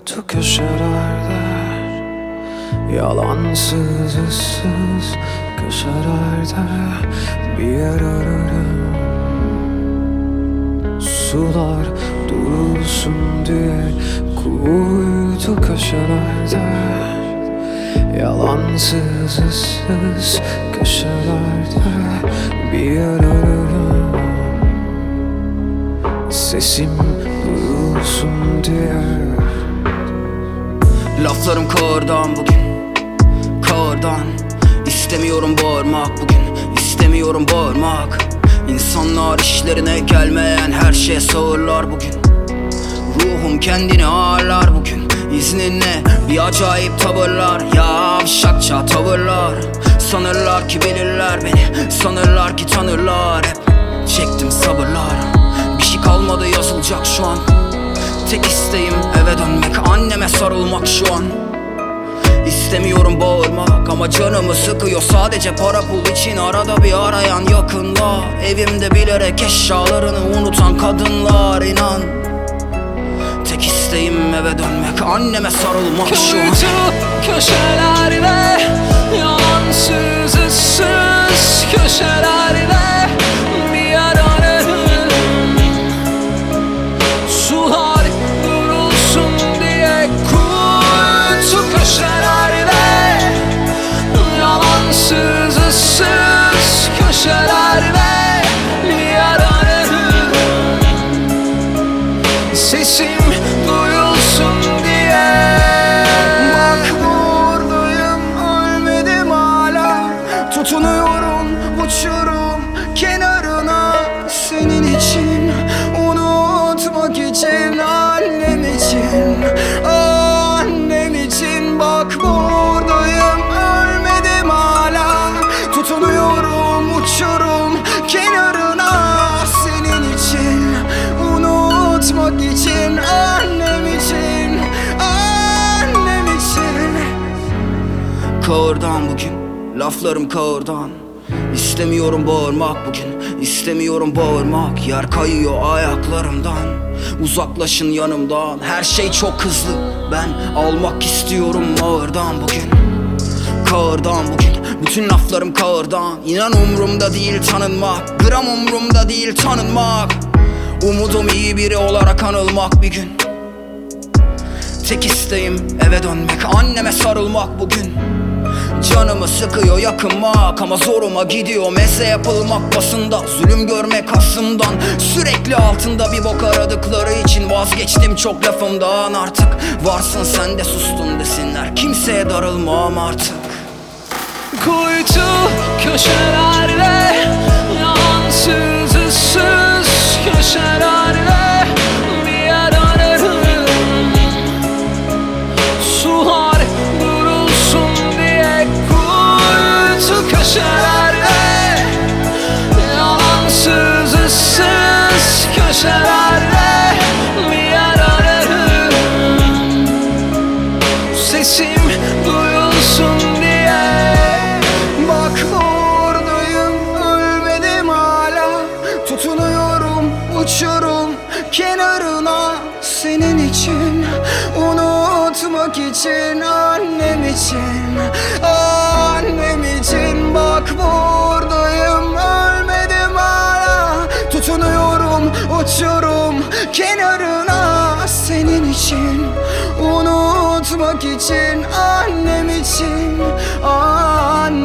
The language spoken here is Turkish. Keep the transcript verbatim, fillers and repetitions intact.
kuytu köşelerde, yalansız ıssız köşelerde bir yer ararım. Sular durulsun diye kuytu köşelerde, yalansız ıssız köşelerde bir yer ararım. Sesim duyulsun diye. Laflarım kağırdan bugün, kağırdan. İstemiyorum bağırmak bugün, istemiyorum bağırmak. İnsanlar işlerine gelmeyen her şeye sağırlar bugün. Ruhum kendini ağırlar bugün. İzninle bir acayip tavırlar, yavşakça tavırlar. Sanırlar ki bilirler beni, sanırlar ki tanırlar. Hep çektim sabırlar, bir şey kalmadı yazılacak şu an. Tek isteğim eve dönmek, anneme sarılmak şu an. İstemiyorum bağırmak ama canımı sıkıyor sadece para pul için arada bir arayan yakınlar. Evimde bilerek eşyalarını unutan kadınlar, inan. Tek isteğim eve dönmek, anneme sarılmak şu an. Kuytu köşelerde, yalansız ıssız köşelerde bir yer ararım. Sular durulsun diye kuytu köşelerde, yalansız ıssız köşelerde bir yer ararım. Sesim duyulsun diye. Bak buradayım, ölmedim hala. Tutunuyorum uçurum kenarına. Senin için, unutmak için, annem için, annem için. Bak buradayım, ölmedim hala. Tutunuyorum uçurum kenarına. Senin için, unutmak için, annem için, annem için. Kağırdan bugün, laflarım kağırdan. İstemiyorum bağırmak bugün, istemiyorum bağırmak. Yer kayıyor ayaklarımdan, uzaklaşın yanımdan. Her şey çok hızlı, ben almak istiyorum ağırdan bugün. Kağırdan bugün, bütün laflarım kağırdan. İnan umrumda değil tanınmak, gram umrumda değil tanınmak. Umudum iyi biri olarak anılmak bir gün. Tek isteğim eve dönmek, anneme sarılmak bugün. Canımı sıkıyor yakınmak ama zoruma gidiyor meze yapılmak basında. Zulüm görmek aslımdan, sürekli altında bir bok aradıkları için vazgeçtim çok lafımdan artık. Varsın sen de sustun desinler, kimseye darılmam artık. Kuytu köşelerde, yalansız ıssız köşelerde bir yer ararım. Sular durulsun diye kuytu köşelerde, yalansız ıssız köşelerde bir yer ararım. Sesim duyulsun diye. Bak buradayım, ölmedim hala. Tutunuyorum uçurum kenarına. Senin için, unutmak için, annem için, annem için. Bak buradayım, ölmedim hala. Tutunuyorum uçurum kenarına. Senin için, unutmak için, annem için, annem